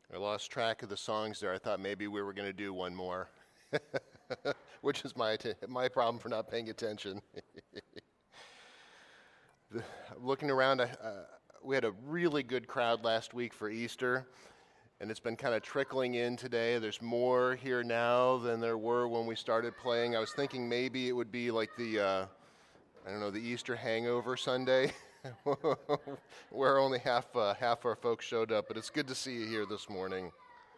I lost track of the songs there. I thought maybe we were going to do one more, which is my problem for not paying attention. Looking around, we had a really good crowd last week for Easter, and it's been kind of trickling in today. There's more here now than there were when we started playing. I was thinking maybe it would be like the Easter hangover Sunday, where only half our folks showed up, but it's good to see you here this morning.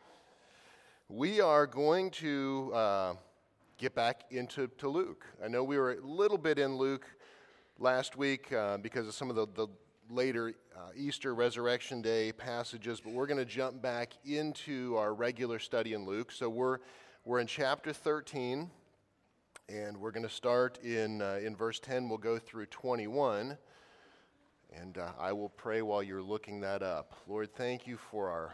We are going to get back into Luke. I know we were a little bit in Luke last week because of some of the later Easter Resurrection Day passages, but we're going to jump back into our regular study in Luke. So we're in chapter 13, and we're going to start in verse 10. We'll go through 21. And I will pray while you're looking that up. Lord, thank you for our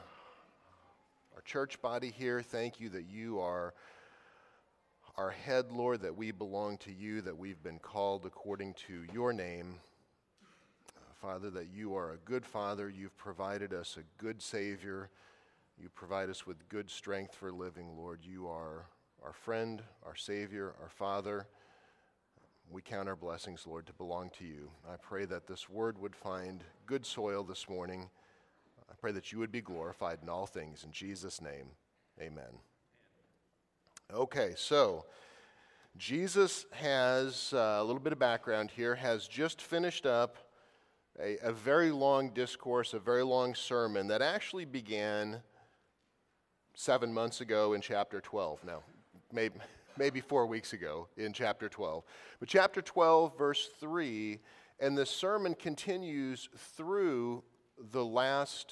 church body here. Thank you that you are our head, Lord, that we belong to you, that we've been called according to your name. Father, that you are a good Father. You've provided us a good Savior. You provide us with good strength for living, Lord. You are our friend, our Savior, our Father. We count our blessings, Lord, to belong to you. I pray that this word would find good soil this morning. I pray that you would be glorified in all things. In Jesus' name, amen. Okay, so Jesus has a little bit of background here, has just finished up a very long discourse, a very long sermon that actually began 7 months ago in chapter 12. Now, maybe 4 weeks ago in chapter 12. But chapter 12, verse 3, and the sermon continues through the last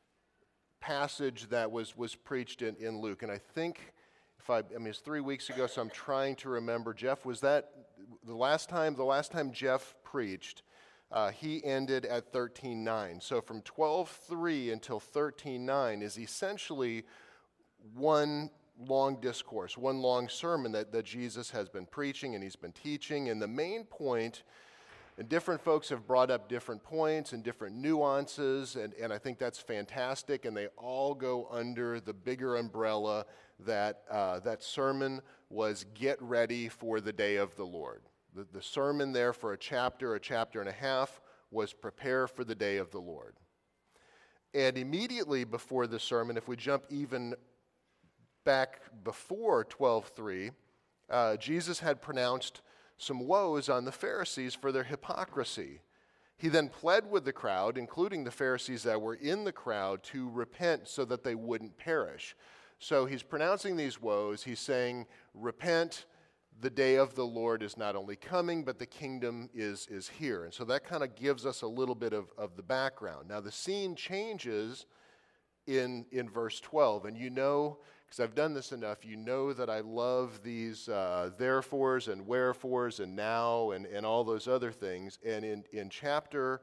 passage that was preached in Luke. And I think, it's 3 weeks ago, so I'm trying to remember. Jeff, was that the last time Jeff preached, he ended at 13:9. So from 12:3 until 13:9 is essentially one long discourse, one long sermon that Jesus has been preaching and he's been teaching. And the main point, and different folks have brought up different points and different nuances, and I think that's fantastic, and they all go under the bigger umbrella that that sermon was get ready for the day of the Lord. The sermon there for a chapter and a half was prepare for the day of the Lord. And immediately before the sermon, if we jump even back before 12:3, Jesus had pronounced some woes on the Pharisees for their hypocrisy. He then pled with the crowd, including the Pharisees that were in the crowd, to repent so that they wouldn't perish. So he's pronouncing these woes. He's saying, repent, the day of the Lord is not only coming, but the kingdom is here. And so that kind of gives us a little bit of the background. Now the scene changes in verse 12, and you know, because I've done this enough, you know that I love these therefores and wherefores and now and all those other things. And in chapter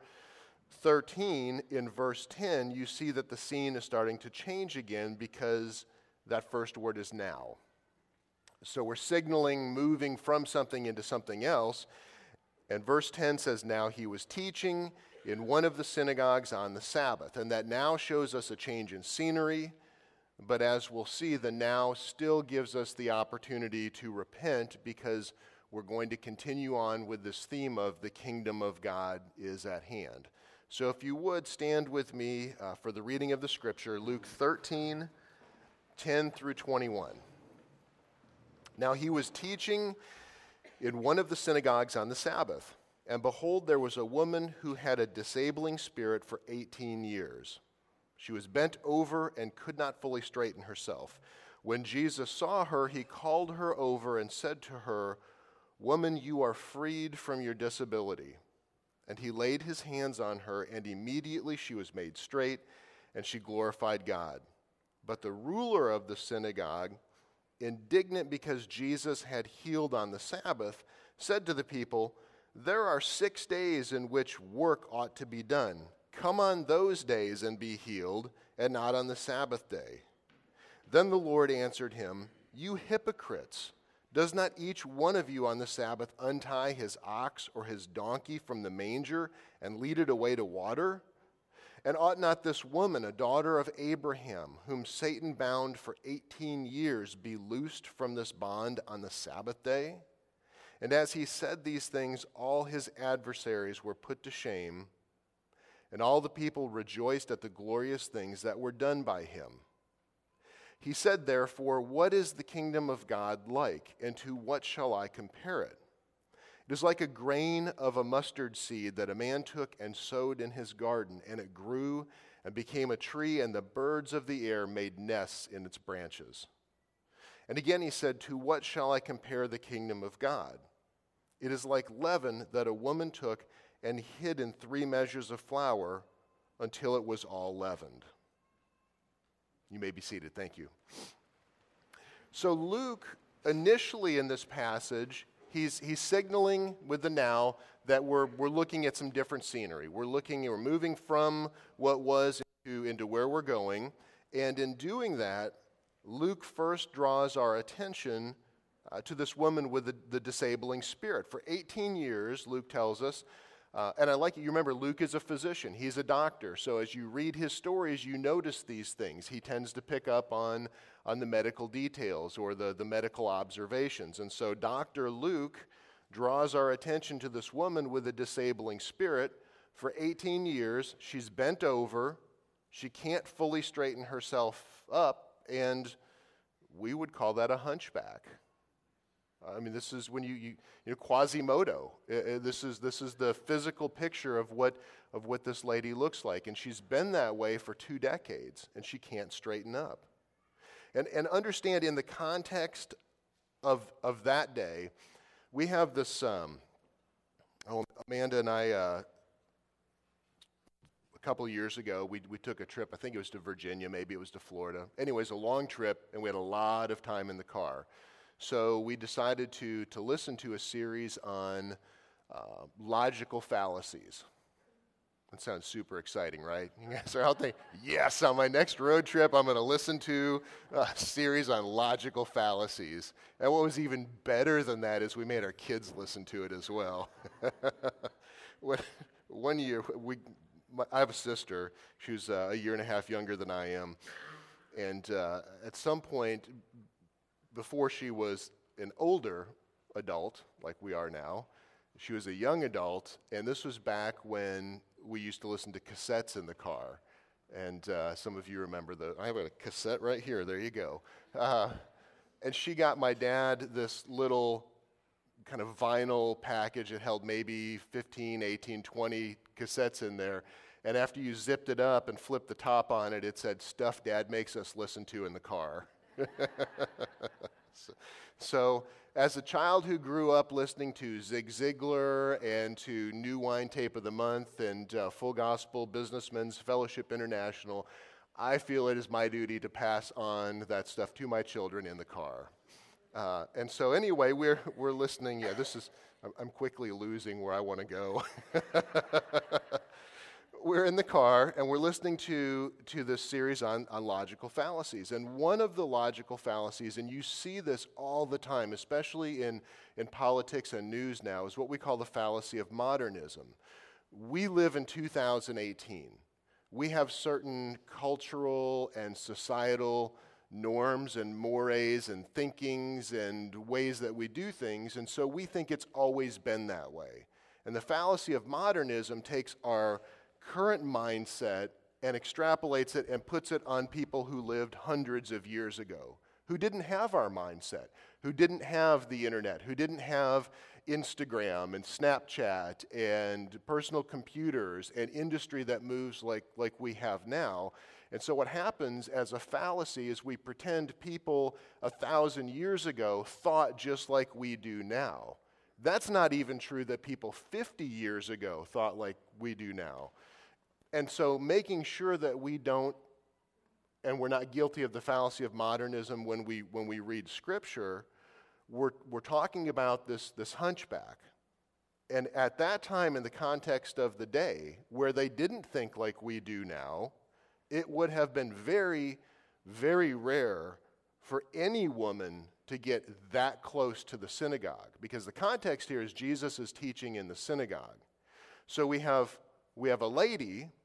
13, in verse 10, you see that the scene is starting to change again because that first word is now. So we're signaling moving from something into something else. And verse 10 says, now he was teaching in one of the synagogues on the Sabbath. And that now shows us a change in scenery. But as we'll see, the now still gives us the opportunity to repent because we're going to continue on with this theme of the kingdom of God is at hand. So if you would, stand with me for the reading of the scripture, Luke 13, 10 through 21. Now he was teaching in one of the synagogues on the Sabbath, and behold, there was a woman who had a disabling spirit for 18 years. She was bent over and could not fully straighten herself. When Jesus saw her, he called her over and said to her, "Woman, you are freed from your disability." And he laid his hands on her, and immediately she was made straight, and she glorified God. But the ruler of the synagogue, indignant because Jesus had healed on the Sabbath, said to the people, "There are 6 days in which work ought to be done. Come on those days and be healed, and not on the Sabbath day." Then the Lord answered him, "You hypocrites! Does not each one of you on the Sabbath untie his ox or his donkey from the manger and lead it away to water? And ought not this woman, a daughter of Abraham, whom Satan bound for 18 years, be loosed from this bond on the Sabbath day?" And as he said these things, all his adversaries were put to shame, and all the people rejoiced at the glorious things that were done by him. He said, therefore, "What is the kingdom of God like, and to what shall I compare it? It is like a grain of a mustard seed that a man took and sowed in his garden, and it grew and became a tree, and the birds of the air made nests in its branches." And again he said, "To what shall I compare the kingdom of God? It is like leaven that a woman took and hid in 3 measures of flour until it was all leavened." You may be seated. Thank you. So Luke, initially in this passage, he's signaling with the now that we're looking at some different scenery. We're moving from what was into where we're going. And in doing that, Luke first draws our attention to this woman with the disabling spirit. For 18 years, Luke tells us, and I like it, you remember Luke is a physician, he's a doctor, so as you read his stories, you notice these things. He tends to pick up on the medical details or the medical observations. And so Dr. Luke draws our attention to this woman with a disabling spirit. For 18 years, she's bent over, she can't fully straighten herself up, and we would call that a hunchback. I mean, this is when you Quasimodo. This is the physical picture of what this lady looks like, and she's been that way for 2 decades, and she can't straighten up. And understand, in the context of that day, we have this. Amanda and I, a couple of years ago, we took a trip. I think it was to Virginia, maybe it was to Florida. Anyways, a long trip, and we had a lot of time in the car. So we decided to listen to a series on logical fallacies. That sounds super exciting, right? You guys are out there, yes, on my next road trip, I'm going to listen to a series on logical fallacies. And what was even better than that is we made our kids listen to it as well. One year, I have a sister. She was a year and a half younger than I am. And at some point, before she was an older adult, like we are now, she was a young adult, and this was back when we used to listen to cassettes in the car. And some of you remember I have a cassette right here, there you go. And she got my dad this little kind of vinyl package. It held maybe 15, 18, 20 cassettes in there. And after you zipped it up and flipped the top on it, it said, "Stuff Dad makes us listen to in the car." So, as a child who grew up listening to Zig Ziglar and to New Wine Tape of the Month and Full Gospel Businessmen's Fellowship International, I feel it is my duty to pass on that stuff to my children in the car. And so anyway, we're listening. Yeah, I'm quickly losing where I want to go. We're in the car, and we're listening to this series on logical fallacies. And one of the logical fallacies, and you see this all the time, especially in politics and news now, is what we call the fallacy of modernism. We live in 2018. We have certain cultural and societal norms and mores and thinkings and ways that we do things, and so we think it's always been that way. And the fallacy of modernism takes our current mindset and extrapolates it and puts it on people who lived hundreds of years ago, who didn't have our mindset, who didn't have the internet, who didn't have Instagram and Snapchat and personal computers and industry that moves like we have now. And so what happens as a fallacy is we pretend people 1,000 years ago thought just like we do now. That's not even true that people 50 years ago thought like we do now. And so making sure that we don't, and we're not guilty of the fallacy of modernism when we read Scripture, we're talking about this hunchback. And at that time, in the context of the day, where they didn't think like we do now, it would have been very, very rare for any woman to get that close to the synagogue. Because the context here is Jesus is teaching in the synagogue. So we have a lady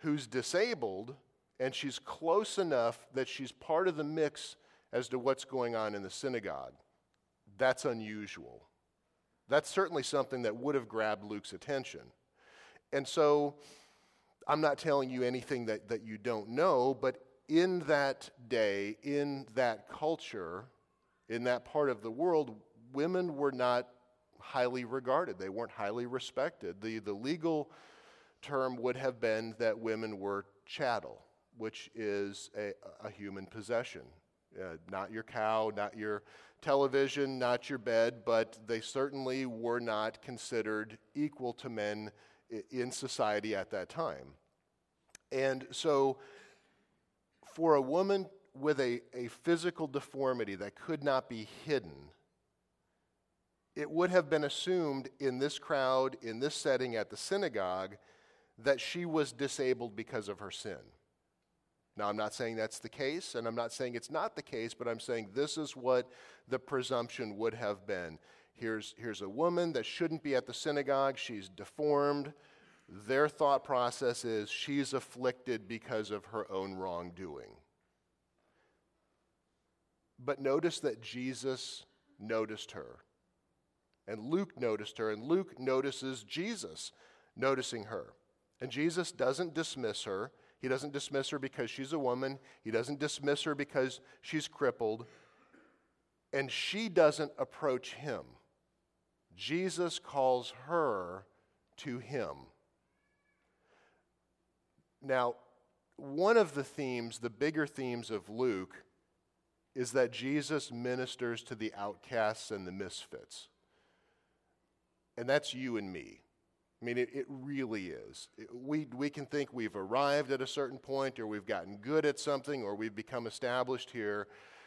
who's disabled, and she's close enough that she's part of the mix as to what's going on in the synagogue. That's unusual. That's certainly something that would have grabbed Luke's attention. And so I'm not telling you anything that you don't know, but in that day, in that culture, in that part of the world, women were not highly regarded. They weren't highly respected. The legal term would have been that women were chattel, which is a human possession. Not your cow, not your television, not your bed, but they certainly were not considered equal to men in society at that time. And so for a woman with a physical deformity that could not be hidden, it would have been assumed in this crowd, in this setting at the synagogue, that she was disabled because of her sin. Now, I'm not saying that's the case, and I'm not saying it's not the case, but I'm saying this is what the presumption would have been. Here's a woman that shouldn't be at the synagogue. She's deformed. Their thought process is she's afflicted because of her own wrongdoing. But notice that Jesus noticed her, and Luke noticed her, and Luke notices Jesus noticing her. And Jesus doesn't dismiss her. He doesn't dismiss her because she's a woman. He doesn't dismiss her because she's crippled. And she doesn't approach him. Jesus calls her to him. Now, one of the themes, the bigger themes of Luke, is that Jesus ministers to the outcasts and the misfits. And that's you and me. I mean, it really is. We can think we've arrived at a certain point, or we've gotten good at something, or we've become established here.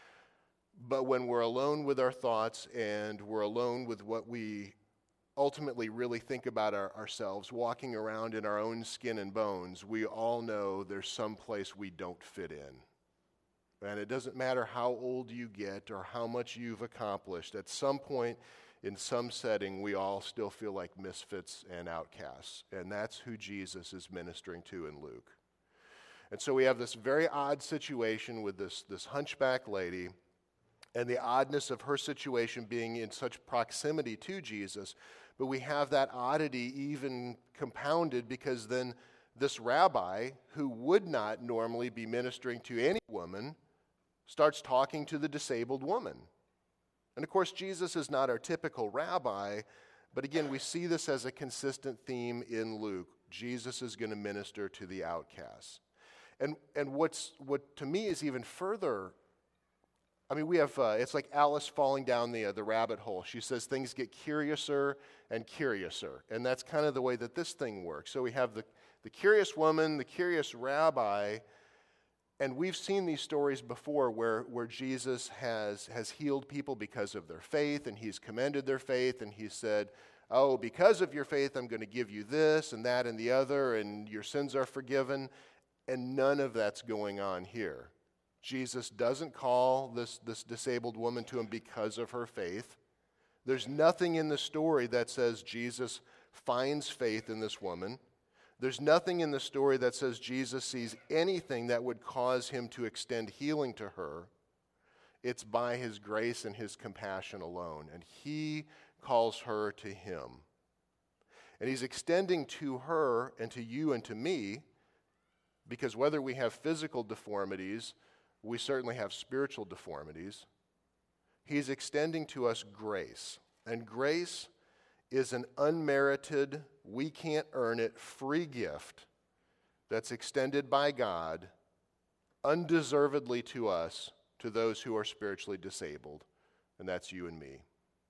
But when we're alone with our thoughts and we're alone with what we ultimately really think about ourselves, walking around in our own skin and bones, we all know there's some place we don't fit in. And it doesn't matter how old you get or how much you've accomplished. At some point, in some setting, we all still feel like misfits and outcasts. And that's who Jesus is ministering to in Luke. And so we have this very odd situation with this hunchback lady, and the oddness of her situation being in such proximity to Jesus. But we have that oddity even compounded because then this rabbi, who would not normally be ministering to any woman, starts talking to the disabled woman. And of course, Jesus is not our typical rabbi, but again, we see this as a consistent theme in Luke. Jesus is going to minister to the outcasts. And what to me is even further, I mean, we have, it's like Alice falling down the rabbit hole. She says things get curiouser and curiouser, and that's kind of the way that this thing works. So we have the curious woman, the curious rabbi. And we've seen these stories before where Jesus has healed people because of their faith, and he's commended their faith, and he said, oh, because of your faith, I'm going to give you this and that and the other, and your sins are forgiven. And none of that's going on here. Jesus doesn't call this disabled woman to him because of her faith. There's nothing in the story that says Jesus finds faith in this woman. There's nothing in the story that says Jesus sees anything that would cause him to extend healing to her. It's by his grace and his compassion alone. And he calls her to him. And he's extending to her and to you and to me, because whether we have physical deformities, we certainly have spiritual deformities. He's extending to us grace. And grace is an unmerited, we can't earn it, free gift that's extended by God undeservedly to us, to those who are spiritually disabled, and that's you and me.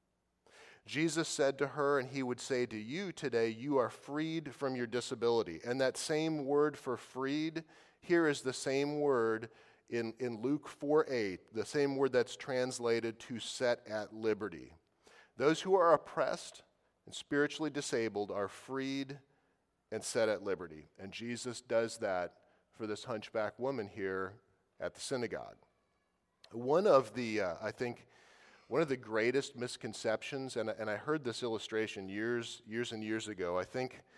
Jesus said to her, and he would say to you today, you are freed from your disability. And that same word for freed here is the same word in Luke 4:8, the same word that's translated to set at liberty. Those who are oppressed and spiritually disabled are freed and set at liberty. And Jesus does that for this hunchback woman here at the synagogue. One of the, I think, one of the greatest misconceptions, and I heard this illustration years and years ago. I think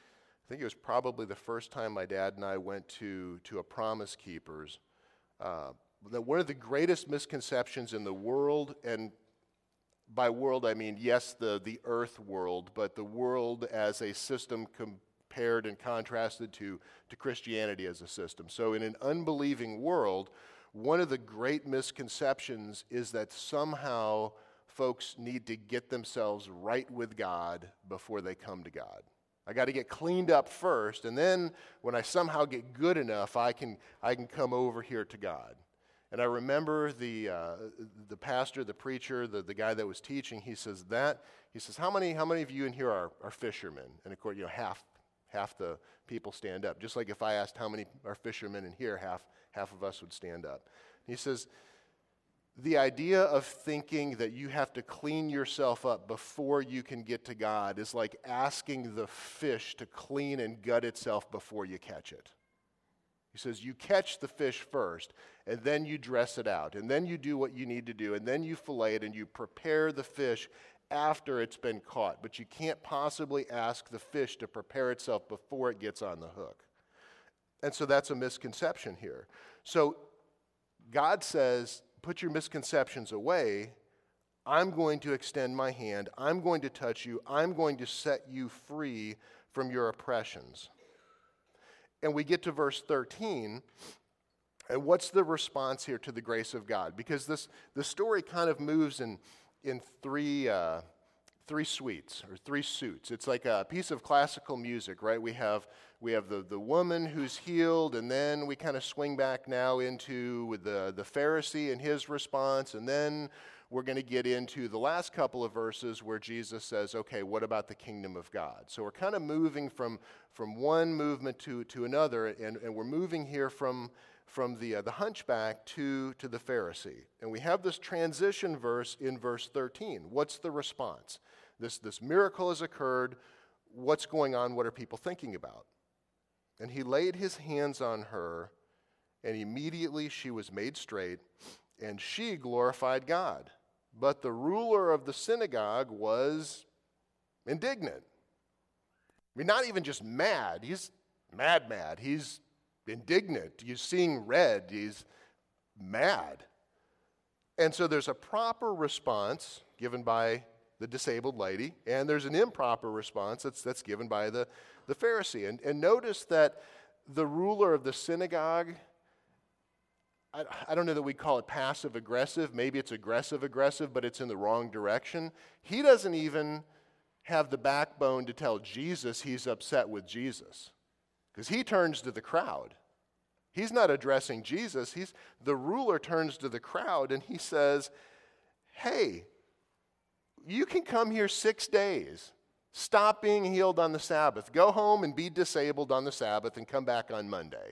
think it was probably the first time my dad and I went to a Promise Keepers. That one of the greatest misconceptions in the world, and by world I mean, yes, the earth world, but the world as a system compared and contrasted to Christianity as a system. So in an unbelieving world, one of the great misconceptions is that somehow folks need to get themselves right with God before they come to God. I got to get cleaned up first, and then when I somehow get good enough, I can come over here to God. And I remember the pastor, the preacher, the guy that was teaching. He says, how many of you in here are fishermen? And of course, half the people stand up. Just like if I asked how many are fishermen in here, half of us would stand up. He says, the idea of thinking that you have to clean yourself up before you can get to God is like asking the fish to clean and gut itself before you catch it. He says you catch the fish first, and then you dress it out, and then you do what you need to do, and then you fillet it, and you prepare the fish after it's been caught. But you can't possibly ask the fish to prepare itself before it gets on the hook. And so that's a misconception here. So God says, put your misconceptions away. I'm going to extend my hand. I'm going to touch you. I'm going to set you free from your oppressions. And we get to verse 13, and what's the response here to the grace of God? Because the story kind of moves in three suites or three suits. It's like a piece of classical music, right? We have the woman who's healed, and then we kind of swing back now into the Pharisee and his response, and then we're going to get into the last couple of verses where Jesus says, okay, what about the kingdom of God? So we're kind of moving from one movement to another, and we're moving here from the hunchback to the Pharisee. And we have this transition verse in verse 13. What's the response? This miracle has occurred. What's going on? What are people thinking about? And he laid his hands on her, and immediately she was made straight, and she glorified God. But the ruler of the synagogue was indignant. I mean, not even just mad. He's mad. He's indignant. He's seeing red. He's mad. And so there's a proper response given by the disabled lady, and there's an improper response that's given by the Pharisee. And notice that the ruler of the synagogue, I don't know that we call it passive-aggressive. Maybe it's aggressive-aggressive, but it's in the wrong direction. He doesn't even have the backbone to tell Jesus he's upset with Jesus, because he turns to the crowd. He's not addressing Jesus. The ruler turns to the crowd, and he says, hey, you can come here 6 days. Stop being healed on the Sabbath. Go home and be disabled on the Sabbath and come back on Monday.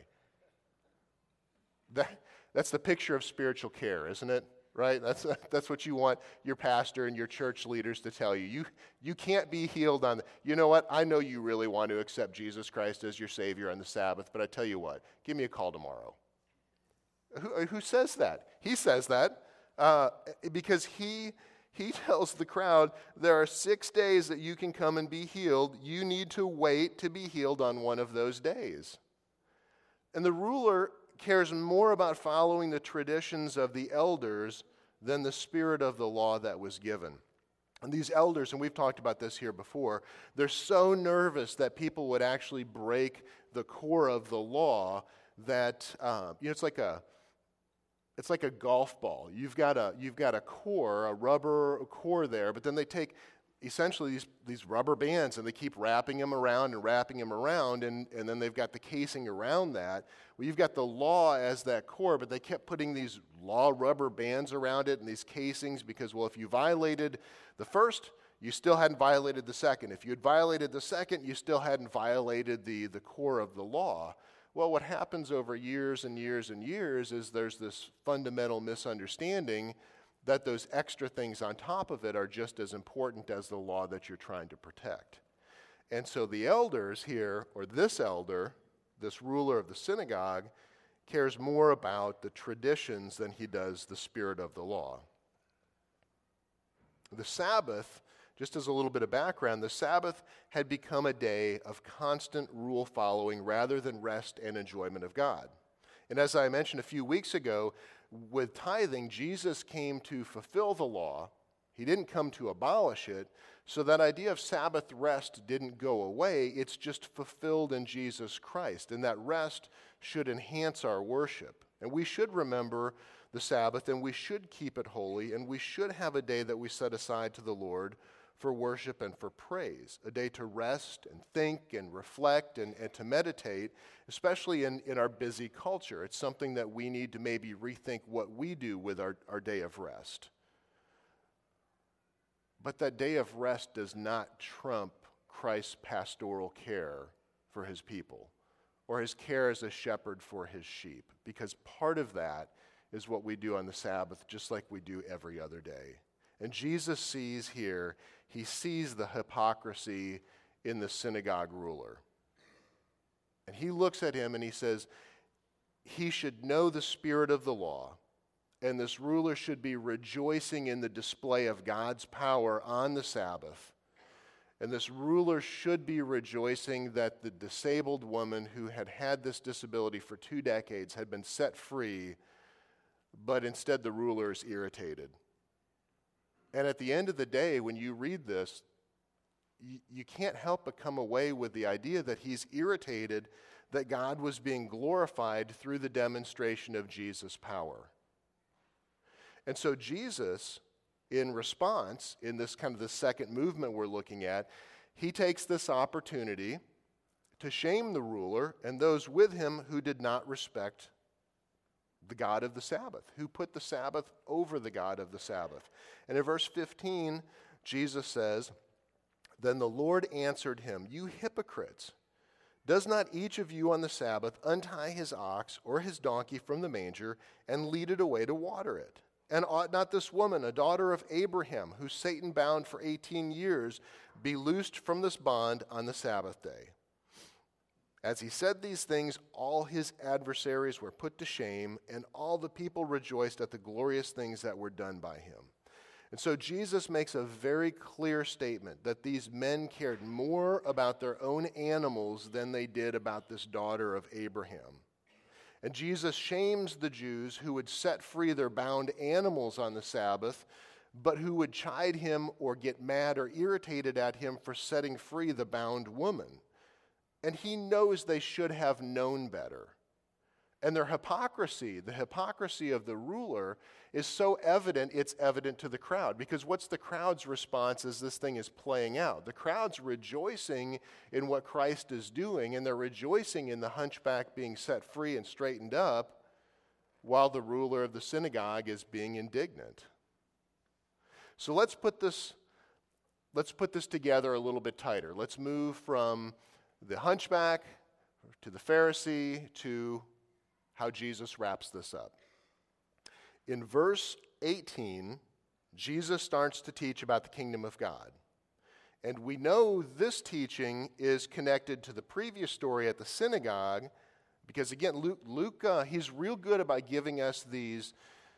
That's the picture of spiritual care, isn't it? Right? That's what you want your pastor and your church leaders to tell you. You can't be healed on you know what? I know you really want to accept Jesus Christ as your Savior on the Sabbath, but I tell you what, give me a call tomorrow. Who says that? He says that because he tells the crowd, there are 6 days that you can come and be healed. You need to wait to be healed on one of those days. And the ruler cares more about following the traditions of the elders than the spirit of the law that was given. And these elders, and we've talked about this here before, they're so nervous that people would actually break the core of the law that, it's like a golf ball. You've got a core, a rubber core there, but then they take essentially these rubber bands and they keep wrapping them around, and then they've got the casing around that. Well, you've got the law as that core, but they kept putting these law rubber bands around it and these casings because, well, if you violated the first, you still hadn't violated the second. If you had violated the second, you still hadn't violated the core of the law. Well, what happens over years and years and years is there's this fundamental misunderstanding that those extra things on top of it are just as important as the law that you're trying to protect. And so the elders here, or this elder, this ruler of the synagogue, cares more about the traditions than he does the spirit of the law. The Sabbath Just as a little bit of background, the Sabbath had become a day of constant rule following rather than rest and enjoyment of God. And as I mentioned a few weeks ago, with tithing, Jesus came to fulfill the law. He didn't come to abolish it. So that idea of Sabbath rest didn't go away. It's just fulfilled in Jesus Christ. And that rest should enhance our worship. And we should remember the Sabbath, and we should keep it holy, and we should have a day that we set aside to the Lord for worship and for praise, a day to rest and think and reflect and to meditate, especially in our busy culture. It's something that we need to maybe rethink what we do with our day of rest. But that day of rest does not trump Christ's pastoral care for his people or his care as a shepherd for his sheep, because part of that is what we do on the Sabbath, just like we do every other day. And Jesus sees here, he sees the hypocrisy in the synagogue ruler. And he looks at him and he says, he should know the spirit of the law, and this ruler should be rejoicing in the display of God's power on the Sabbath. And this ruler should be rejoicing that the disabled woman who had had this disability for 2 decades had been set free, but instead the ruler is irritated. And at the end of the day, when you read this, you can't help but come away with the idea that he's irritated that God was being glorified through the demonstration of Jesus' power. And so Jesus, in response, in this kind of the second movement we're looking at, he takes this opportunity to shame the ruler and those with him who did not respect the God of the Sabbath, who put the Sabbath over the God of the Sabbath. And in verse 15, Jesus says, "Then the Lord answered him, 'You hypocrites, does not each of you on the Sabbath untie his ox or his donkey from the manger and lead it away to water it? And ought not this woman, a daughter of Abraham, whom Satan bound for 18 years, be loosed from this bond on the Sabbath day?' As he said these things, all his adversaries were put to shame, and all the people rejoiced at the glorious things that were done by him." And so Jesus makes a very clear statement that these men cared more about their own animals than they did about this daughter of Abraham. And Jesus shames the Jews who would set free their bound animals on the Sabbath, but who would chide him or get mad or irritated at him for setting free the bound woman. And he knows they should have known better. And their hypocrisy, the hypocrisy of the ruler, is so evident, it's evident to the crowd. Because what's the crowd's response as this thing is playing out? The crowd's rejoicing in what Christ is doing, and they're rejoicing in the hunchback being set free and straightened up, while the ruler of the synagogue is being indignant. So let's put this together a little bit tighter. Let's move from the hunchback to the Pharisee to how Jesus wraps this up. In verse 18, Jesus starts to teach about the kingdom of God. And we know this teaching is connected to the previous story at the synagogue, because again, Luke he's real good about giving us these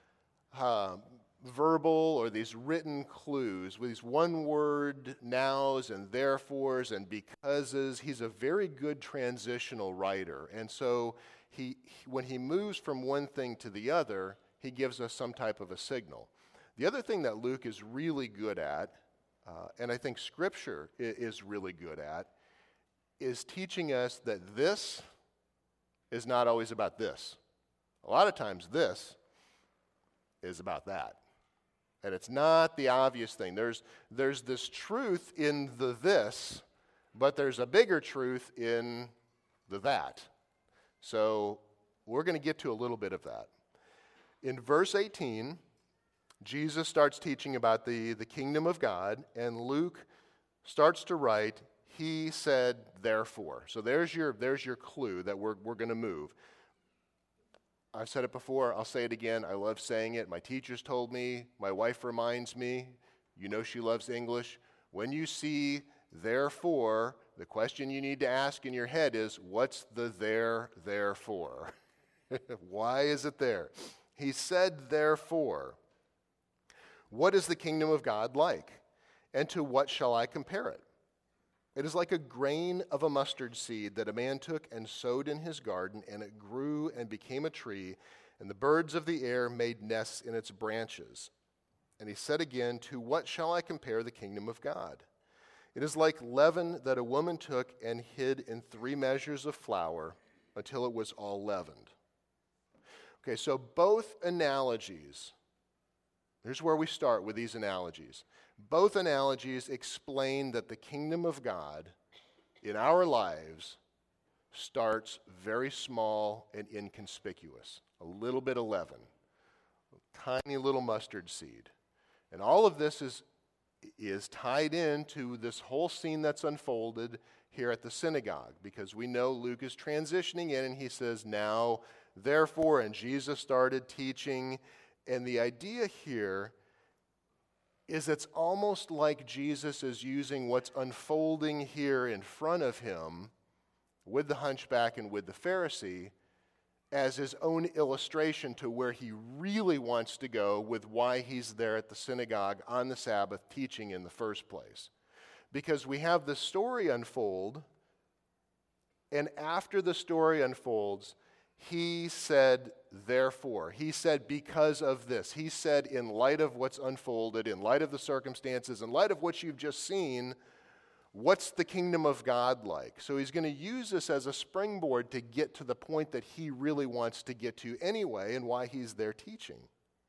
verbal or these written clues with these one-word nows and therefores and becauses. He's a very good transitional writer. And so when he moves from one thing to the other, he gives us some type of a signal. The other thing that Luke is really good at, and I think Scripture is really good at, is teaching us that this is not always about this. A lot of times this is about that. And it's not the obvious thing. There's this truth in the this, but there's a bigger truth in the that. So we're going to get to a little bit of that. In verse 18, Jesus starts teaching about the kingdom of God, and Luke starts to write, "He said, therefore." So there's your clue that we're going to move. I've said it before, I'll say it again. I love saying it. My teachers told me, my wife reminds me, you know she loves English. When you see therefore, the question you need to ask in your head is, what's the therefore? Why is it there? He said, therefore. What is the kingdom of God like? And to what shall I compare it? It is like a grain of a mustard seed that a man took and sowed in his garden, and it grew and became a tree, and the birds of the air made nests in its branches. And he said again, to what shall I compare the kingdom of God? It is like leaven that a woman took and hid in 3 measures of flour until it was all leavened. Okay, so both analogies, here's where we start with these analogies. Both analogies explain that the kingdom of God in our lives starts very small and inconspicuous. A little bit of leaven, a tiny little mustard seed. And all of this is tied into this whole scene that's unfolded here at the synagogue, because we know Luke is transitioning in and he says, now, therefore, and Jesus started teaching. And the idea here is it's almost like Jesus is using what's unfolding here in front of him with the hunchback and with the Pharisee as his own illustration to where he really wants to go with why he's there at the synagogue on the Sabbath teaching in the first place. Because we have the story unfold, and after the story unfolds, he said, therefore. He said, because of this. He said, in light of what's unfolded, in light of the circumstances, in light of what you've just seen, what's the kingdom of God like? So he's going to use this as a springboard to get to the point that he really wants to get to anyway and why he's there teaching.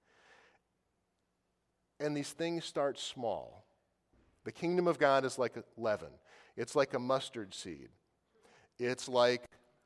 And these things start small. The kingdom of God is like a leaven. It's like a mustard seed. It's like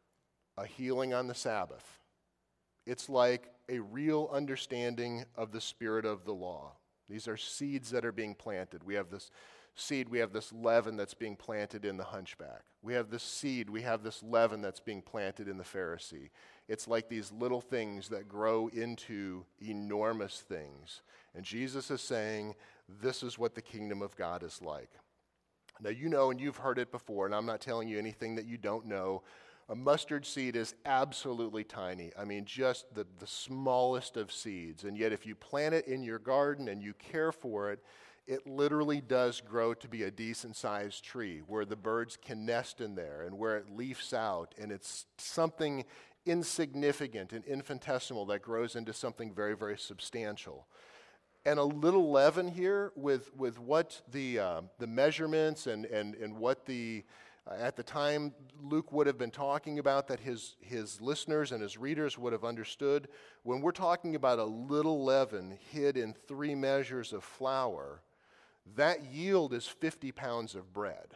a healing on the Sabbath. It's like a real understanding of the spirit of the law. These are seeds that are being planted. We have this seed, we have this leaven that's being planted in the hunchback. We have this seed, we have this leaven that's being planted in the Pharisee. It's like these little things that grow into enormous things. And Jesus is saying, this is what the kingdom of God is like. Now, you know, and you've heard it before, and I'm not telling you anything that you don't know. A mustard seed is absolutely tiny. I mean, just the smallest of seeds. And yet if you plant it in your garden and you care for it, it literally does grow to be a decent-sized tree where the birds can nest in there and where it leafs out. And it's something insignificant and infinitesimal that grows into something very, very substantial. And a little leaven here with what the measurements and what the at the time, Luke would have been talking about that his listeners and his readers would have understood. When we're talking about a little leaven hid in 3 measures of flour, that yield is 50 pounds of bread.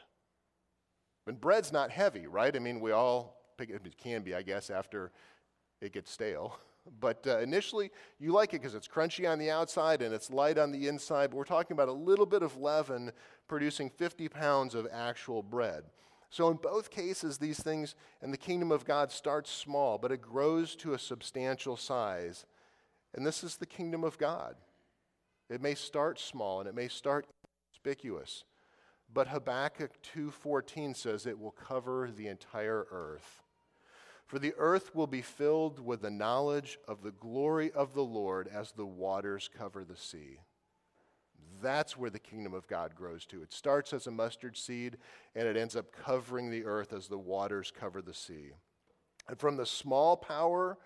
And bread's not heavy, right? I mean, we all pick it can be, I guess, after it gets stale. But initially, you like it because it's crunchy on the outside and it's light on the inside. But we're talking about a little bit of leaven producing 50 pounds of actual bread. So in both cases, these things and the kingdom of God starts small, but it grows to a substantial size. And this is the kingdom of God. It may start small and it may start inconspicuous, but Habakkuk 2:14 says it will cover the entire earth. For the earth will be filled with the knowledge of the glory of the Lord as the waters cover the sea. That's where the kingdom of God grows to. It starts as a mustard seed, and it ends up covering the earth as the waters cover the sea. And from the small power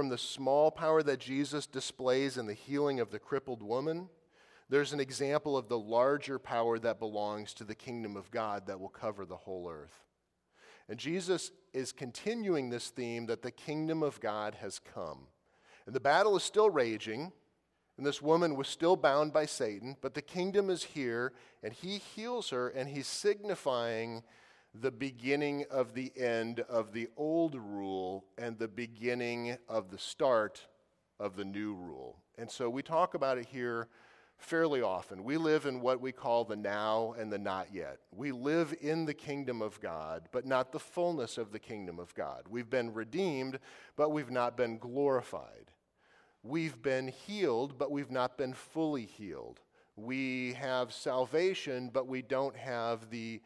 that Jesus displays in the healing of the crippled woman, there's an example of the larger power that belongs to the kingdom of God that will cover the whole earth. And Jesus is continuing this theme that the kingdom of God has come. And the battle is still raging, and this woman was still bound by Satan, but the kingdom is here, and he heals her, and he's signifying the beginning of the end of the old rule and the beginning of the start of the new rule. And so we talk about it here fairly often. We live in what we call the now and the not yet. We live in the kingdom of God, but not the fullness of the kingdom of God. We've been redeemed, but we've not been glorified. We've been healed, but we've not been fully healed. We have salvation, but we don't have the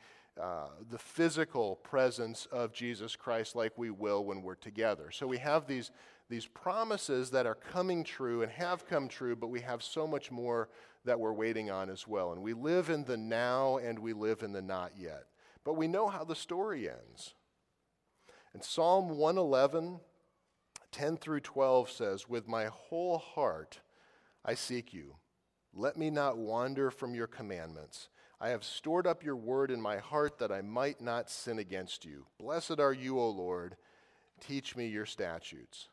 physical presence of Jesus Christ like we will when we're together. So we have these these promises that are coming true and have come true, but we have so much more that we're waiting on as well. And we live in the now and we live in the not yet. But we know how the story ends. And Psalm 111, 10 through 12 says, "With my whole heart I seek you. Let me not wander from your commandments. I have stored up your word in my heart that I might not sin against you. Blessed are you, O Lord. Teach me your statutes."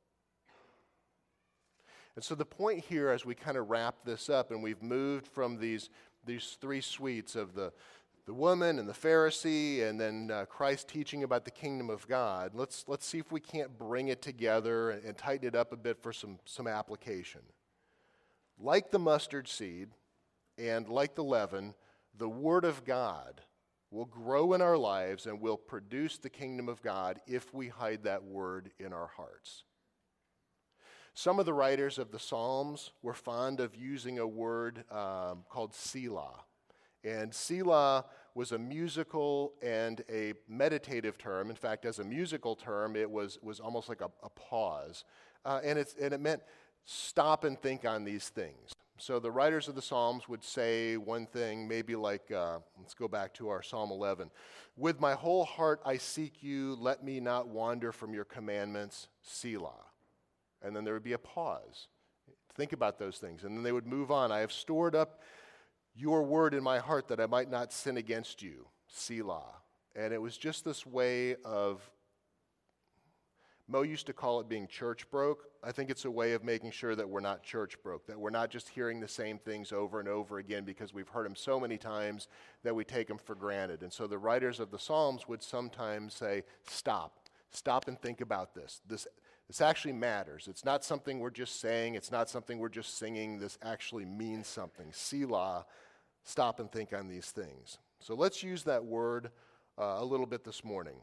And so the point here, as we kind of wrap this up, and we've moved from these three suites of the woman and the Pharisee, and then Christ teaching about the kingdom of God, let's see if we can't bring it together and tighten it up a bit for some application. Like the mustard seed and like the leaven, the Word of God will grow in our lives and will produce the kingdom of God if we hide that Word in our hearts. Some of the writers of the Psalms were fond of using a word called Selah. And Selah was a musical and a meditative term. In fact, as a musical term, it was almost like a pause. And it meant stop and think on these things. So the writers of the Psalms would say one thing, maybe like, let's go back to our Psalm 11. "With my whole heart I seek you, let me not wander from your commandments, Selah." And then there would be a pause. Think about those things. And then they would move on. "I have stored up your word in my heart that I might not sin against you, Selah." And it was just this way of, Mo used to call it being church broke. I think it's a way of making sure that we're not church broke, that we're not just hearing the same things over and over again because we've heard them so many times that we take them for granted. And so the writers of the Psalms would sometimes say, stop and think about this. This actually matters. It's not something we're just saying. It's not something we're just singing. This actually means something. Selah, stop and think on these things. So let's use that word a little bit this morning.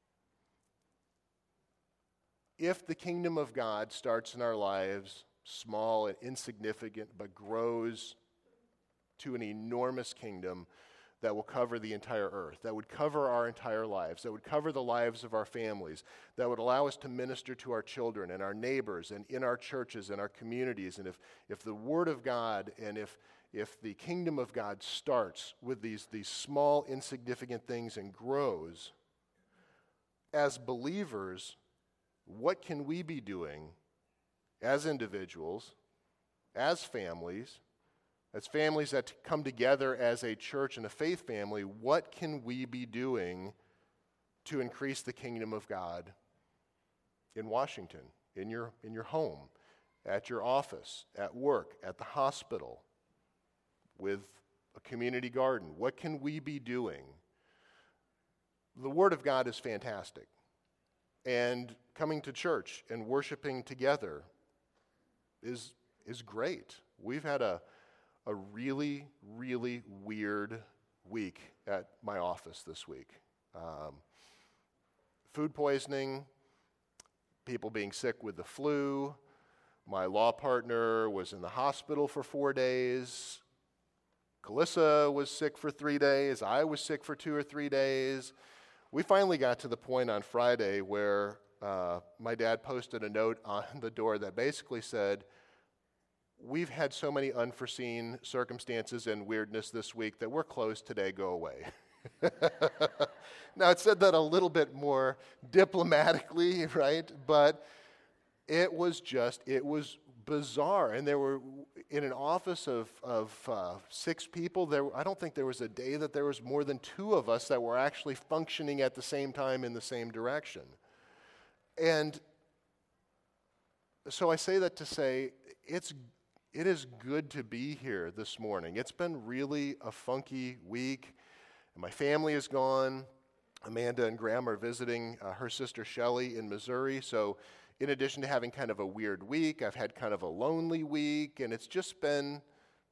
If the kingdom of God starts in our lives small and insignificant, but grows to an enormous kingdom that will cover the entire earth, that would cover our entire lives, that would cover the lives of our families, that would allow us to minister to our children and our neighbors and in our churches and our communities. And if the Word of God and if the kingdom of God starts with these small, insignificant things and grows, as believers, what can we be doing as individuals, as families that come together as a church and a faith family? What can we be doing to increase the kingdom of God in Washington, in your home, at your office, at work, at the hospital, with a community garden? What can we be doing? The Word of God is fantastic. And coming to church and worshiping together is great. We've had a really, really weird week at my office this week. Food poisoning, people being sick with the flu. My law partner was in the hospital for 4 days. Calissa was sick for 3 days. I was sick for 2 or 3 days. We finally got to the point on Friday where my dad posted a note on the door that basically said, "We've had so many unforeseen circumstances and weirdness this week that we're closed today, go away." Now, it said that a little bit more diplomatically, right? But it was bizarre. And there were, in an office of 6 people, I don't think there was a day that there was more than 2 of us that were actually functioning at the same time in the same direction. And so I say that to say it is good to be here this morning. It's been really a funky week. And my family is gone. Amanda and Graham are visiting her sister Shelley in Missouri. So in addition to having kind of a weird week, I've had kind of a lonely week. And it's just been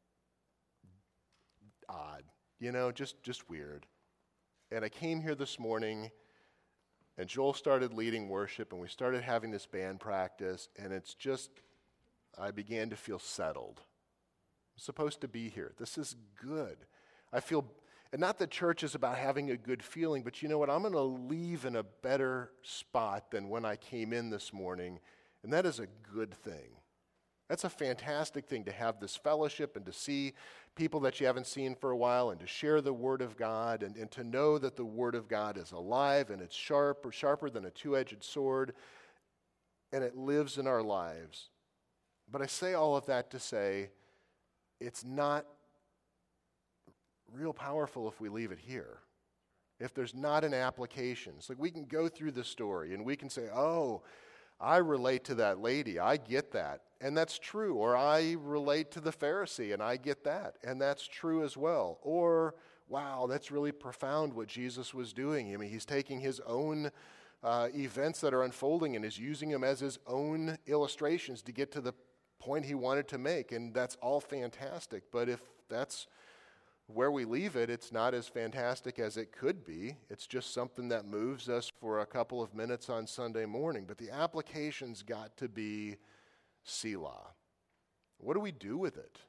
odd, just weird. And I came here this morning, and Joel started leading worship, and we started having this band practice. And I began to feel settled. I'm supposed to be here. This is good. I feel, and not that church is about having a good feeling, but you know what? I'm going to leave in a better spot than when I came in this morning, And that is a good thing. That's a fantastic thing to have this fellowship and to see people that you haven't seen for a while and to share the Word of God and to know that the Word of God is alive and it's sharper than a two-edged sword, and it lives in our lives. But I say all of that to say it's not real powerful if we leave it here. If there's not an application. It's like we can go through the story and we can say, oh, I relate to that lady. I get that. And that's true. Or I relate to the Pharisee and I get that. And that's true as well. Or, wow, that's really profound what Jesus was doing. I mean, he's taking his own events that are unfolding and is using them as his own illustrations to get to the point he wanted to make. And that's all fantastic. But if that's where we leave it, it's not as fantastic as it could be. It's just something that moves us for a couple of minutes on Sunday morning. But the application's got to be Selah. What do we do with it?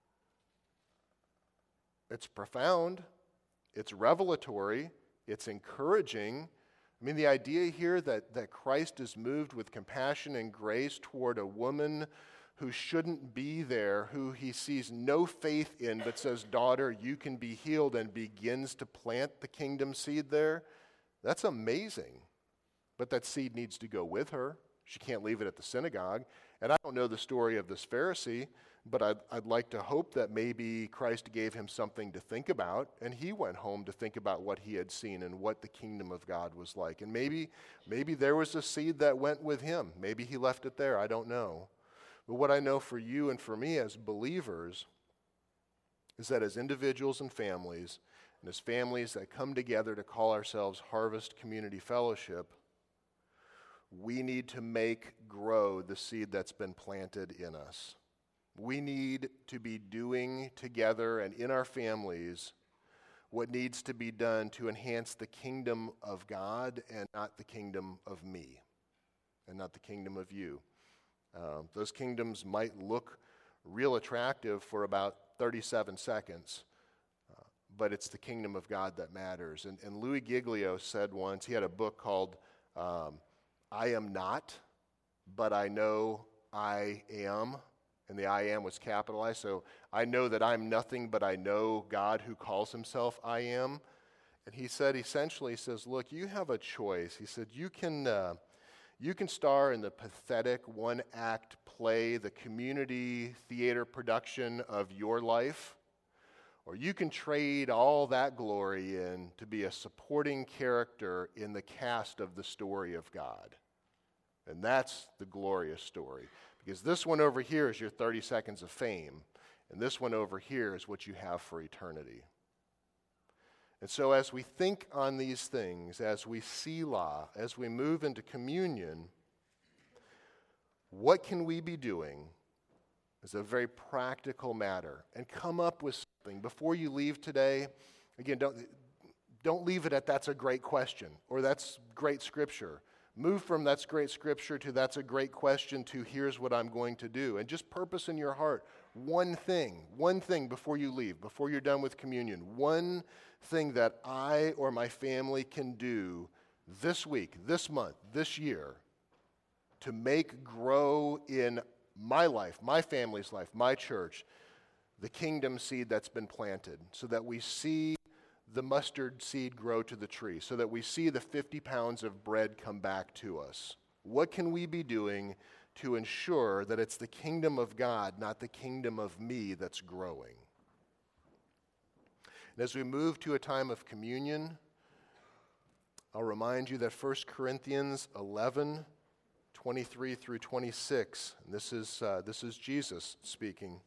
It's profound. It's revelatory. It's encouraging. I mean, the idea here that Christ is moved with compassion and grace toward a woman who shouldn't be there, who he sees no faith in, but says, daughter, you can be healed, and begins to plant the kingdom seed there, that's amazing. But that seed needs to go with her. She can't leave it at the synagogue. And I don't know the story of this Pharisee, but I'd like to hope that maybe Christ gave him something to think about, and he went home to think about what he had seen and what the kingdom of God was like. And maybe there was a seed that went with him. Maybe he left it there. I don't know. But what I know for you and for me as believers is that as individuals and as families that come together to call ourselves Harvest Community Fellowship, we need to make grow the seed that's been planted in us. We need to be doing together and in our families what needs to be done to enhance the kingdom of God and not the kingdom of me and not the kingdom of you. Those kingdoms might look real attractive for about 37 seconds, but it's the kingdom of God that matters. And Louis Giglio said once, he had a book called I Am Not, But I Know I Am, and the I Am was capitalized, so I know that I'm nothing, but I know God who calls himself I Am. And he said, essentially, he says, look, you have a choice. He said, you can star in the pathetic one-act play, the community theater production of your life, or you can trade all that glory in to be a supporting character in the cast of the story of God. And that's the glorious story. Because this one over here is your 30 seconds of fame, and this one over here is what you have for eternity. And so as we think on these things, as we selah, as we move into communion, what can we be doing is a very practical matter. And come up with something. Before you leave today, again, don't leave it at that's a great question or that's great scripture. Move from that's great scripture to that's a great question to here's what I'm going to do. And just purpose in your heart one thing before you leave, before you're done with communion. One thing that I or my family can do this week, this month, this year to make grow in my life, my family's life, my church, the kingdom seed that's been planted so that we see the mustard seed grow to the tree, so that we see the 50 pounds of bread come back to us. What can we be doing to ensure that it's the kingdom of God, not the kingdom of me, that's growing? And as we move to a time of communion, I'll remind you that 1 Corinthians 11, 23 through 26, and this is Jesus speaking.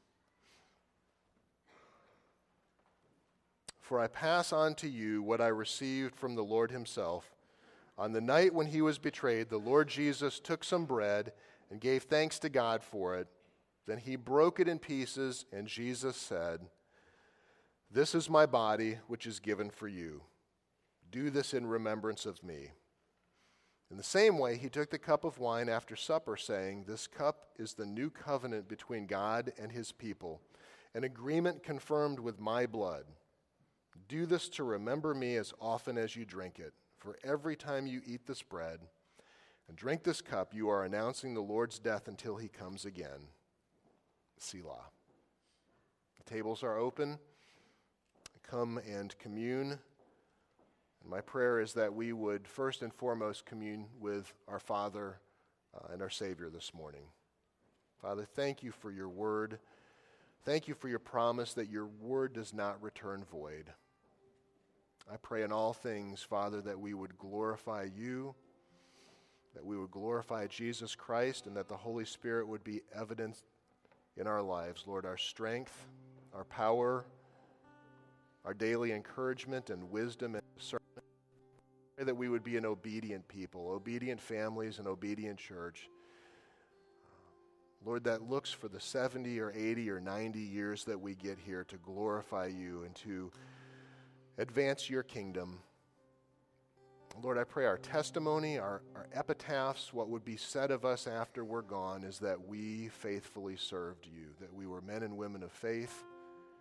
For I pass on to you what I received from the Lord himself. On the night when he was betrayed, the Lord Jesus took some bread and gave thanks to God for it. Then he broke it in pieces, and Jesus said, "This is my body, which is given for you. Do this in remembrance of me." In the same way, he took the cup of wine after supper, saying, "This cup is the new covenant between God and his people, an agreement confirmed with my blood. Do this to remember me as often as you drink it. For every time you eat this bread and drink this cup, you are announcing the Lord's death until he comes again. Selah. The tables are open. Come and commune. And my prayer is that we would first and foremost commune with our Father and our Savior this morning. Father, thank you for your word. Thank you for your promise that your word does not return void. I pray in all things, Father, that we would glorify you, that we would glorify Jesus Christ, and that the Holy Spirit would be evident in our lives. Lord, our strength, our power, our daily encouragement and wisdom and discernment. I pray that we would be an obedient people, obedient families, and obedient church. Lord, that looks for the 70 or 80 or 90 years that we get here to glorify you and to advance your kingdom. Lord, I pray our testimony, our epitaphs, what would be said of us after we're gone is that we faithfully served you, that we were men and women of faith,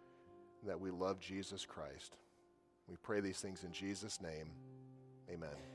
that we love Jesus Christ. We pray these things in Jesus' name. Amen.